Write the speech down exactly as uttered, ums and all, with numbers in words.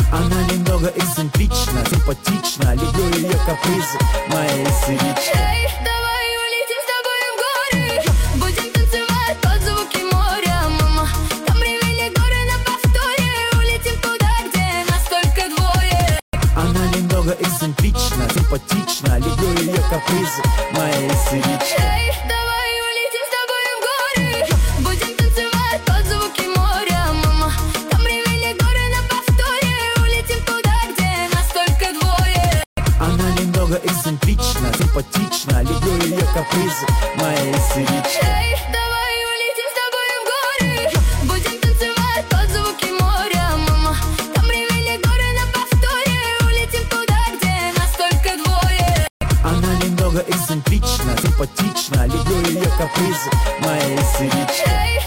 Она немного эксцентрична, симпатична, люблю ее капризы, моя истеричка. Эй, давай улетим с тобой в горы, будем танцевать под звуки моря, мама. Там ревели горы на повторе, улетим туда, где нас только двое. Она немного эксцентрична, симпатична, люблю ее капризы, моя истеричка. Эй, давай улетим с тобой в горы, будем танцевать под звуки моря, мама. Там ревели горы на повторе, улетим туда, где нас только двое. Она немного эксцентрична, симпатична, люблю ее капризы, моя истеричка. Эй, давай улетим с тобой в горы, будем танцевать под звуки моря, мама. Там ревели горы на повторе, улетим туда, где нас только двое. Она немного эксцентрична, симпатична, люблю ее капризы, моя истеричка. Эй,